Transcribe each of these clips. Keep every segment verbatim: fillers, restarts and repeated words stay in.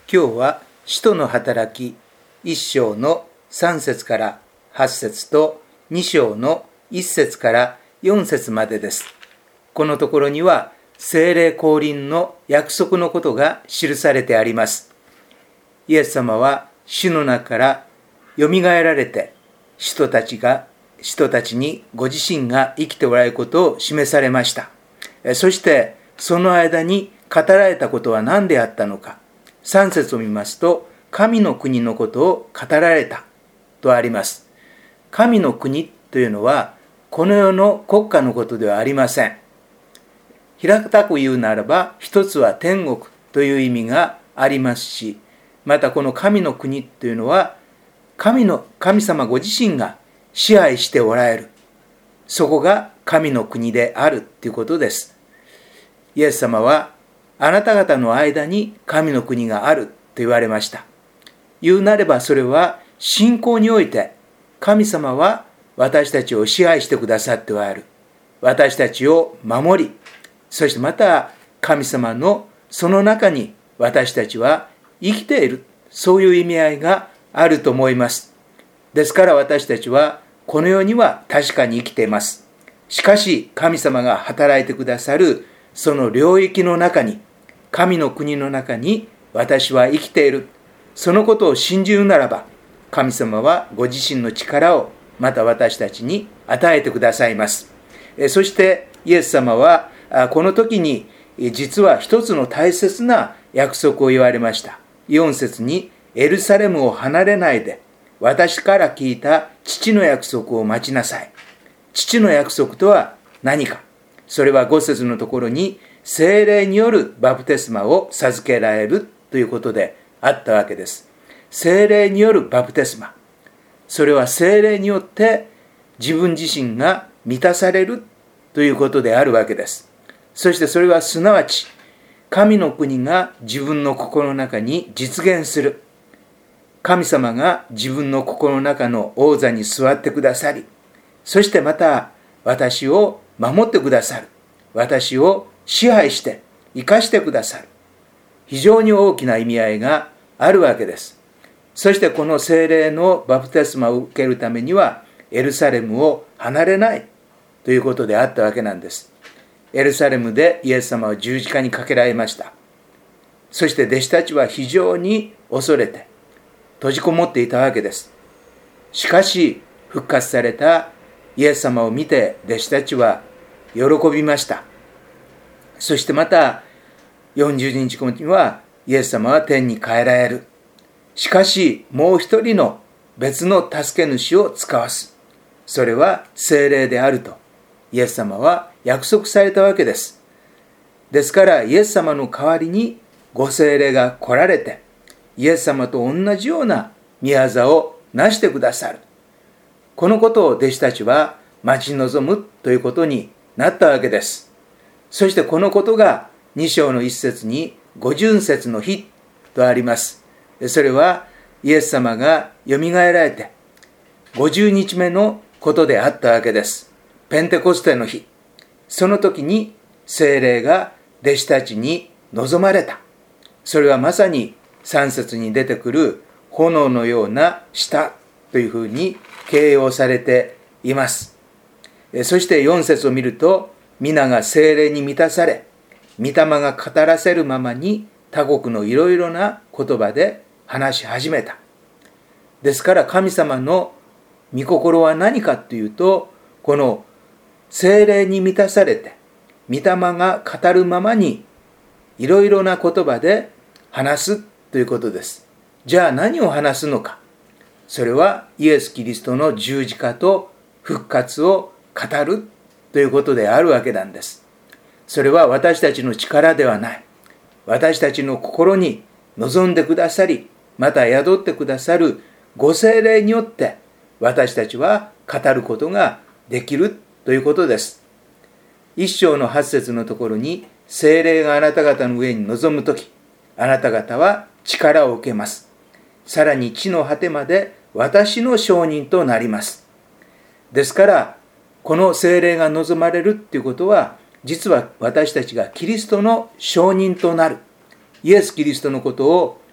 今日は使徒の働きいっ章のさん節からはち節とに章のいち節からよん節までです。このところには聖霊降臨の約束のことが記されてあります。イエス様は死の中からよみがえられて、人たちが人たちにご自身が生きておられることを示されました。そしてその間に語られたことは何であったのか。さん節を見ますと、神の国のことを語られたとあります。神の国というのはこの世の国家のことではありません。平たく言うならば、一つは天国という意味がありますし、またこの神の国というのは神の神様ご自身が支配しておられる、そこが神の国であるということです。イエス様はあなた方の間に神の国があると言われました。言うなればそれは信仰において神様は私たちを支配してくださっておられる。私たちを守り、そしてまた神様のその中に私たちは生きている、そういう意味合いがあると思います。ですから私たちはこの世には確かに生きています。しかし神様が働いてくださるその領域の中に、神の国の中に私は生きている、そのことを信じるならば、神様はご自身の力をまた私たちに与えてくださいます。そしてイエス様はこの時に実は一つの大切な約束を言われました。よん節に、エルサレムを離れないで私から聞いた父の約束を待ちなさい。父の約束とは何か。それはご節のところに聖霊によるバプテスマを授けられるということであったわけです。聖霊によるバプテスマ、それは聖霊によって自分自身が満たされるということであるわけです。そしてそれはすなわち神の国が自分の心の中に実現する。神様が自分の心の中の王座に座ってくださり、そしてまた私を守ってくださる。私を支配して生かしてくださる。非常に大きな意味合いがあるわけです。そしてこの聖霊のバプテスマを受けるためにはエルサレムを離れないということであったわけなんです。エルサレムでイエス様は十字架にかけられました。そして弟子たちは非常に恐れて閉じこもっていたわけです。しかし復活されたイエス様を見て弟子たちは喜びました。そしてまたよんじゅうにちごにはイエス様は天に帰られる。しかしもう一人の別の助け主を使わす。それは聖霊であるとイエス様は約束されたわけです。ですからイエス様の代わりにご聖霊が来られて、イエス様と同じような御業をなしてくださる。このことを弟子たちは待ち望むということになったわけです。そしてこのことがに章のいち節に五旬節の日とあります。それはイエス様がよみがえられてごじゅうにちめのことであったわけです。ペンテコステの日、その時に聖霊が弟子たちに望まれた。それはまさにさん節に出てくる炎のような舌というふうに形容されています。そしてよん節を見ると、皆が聖霊に満たされ、御霊が語らせるままに他国のいろいろな言葉で話し始めた。ですから神様の御心は何かというと、この聖霊に満たされて御霊が語るままにいろいろな言葉で話すということです。じゃあ何を話すのか。それはイエス・キリストの十字架と復活を語るということであるわけなんです。それは私たちの力ではない。私たちの心に望んでくださり、また宿ってくださるご聖霊によって私たちは語ることができるということです。一章の八節のところに、聖霊があなた方の上に臨むとき、あなた方は力を受けます。さらに地の果てまで私の証人となります。ですから、この聖霊が望まれるということは、実は私たちがキリストの証人となる。イエス・キリストのことを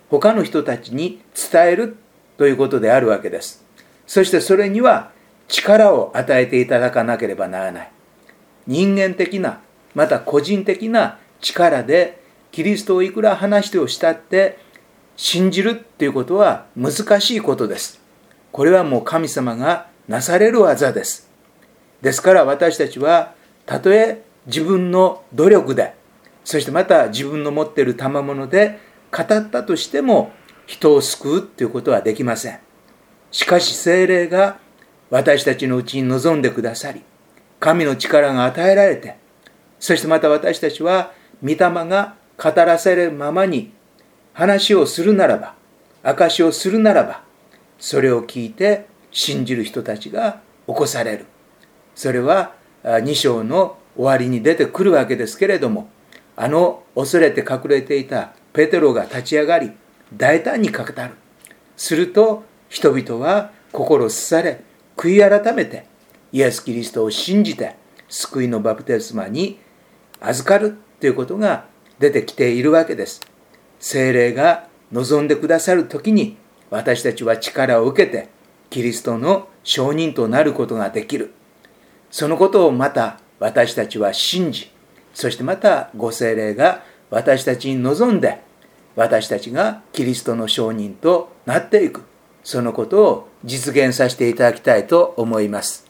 他の人たちに伝えるということであるわけです。そしてそれには力を与えていただかなければならない。人間的な、また個人的な力でキリストをいくら話をしたって信じるということは難しいことです。これはもう神様がなされる技です。ですから私たちはたとえ自分の努力で、そしてまた自分の持っている賜物で語ったとしても人を救うということはできません。しかし聖霊が私たちのうちに臨んでくださり、神の力が与えられて、そしてまた私たちは御霊が語らせるままに話をするならば、証しをするならば、それを聞いて信じる人たちが起こされる。それはに章の終わりに出てくるわけですけれども、あの恐れて隠れていたペテロが立ち上がり、大胆に語る。すると人々は心すされ、悔い改めてイエス・キリストを信じて救いのバプテスマに預かるということが出てきているわけです。聖霊が望んでくださるときに私たちは力を受けてキリストの証人となることができる。そのことをまた私たちは信じ、そしてまたご聖霊が私たちに望んで私たちがキリストの証人となっていく、そのことを実現させていただきたいと思います。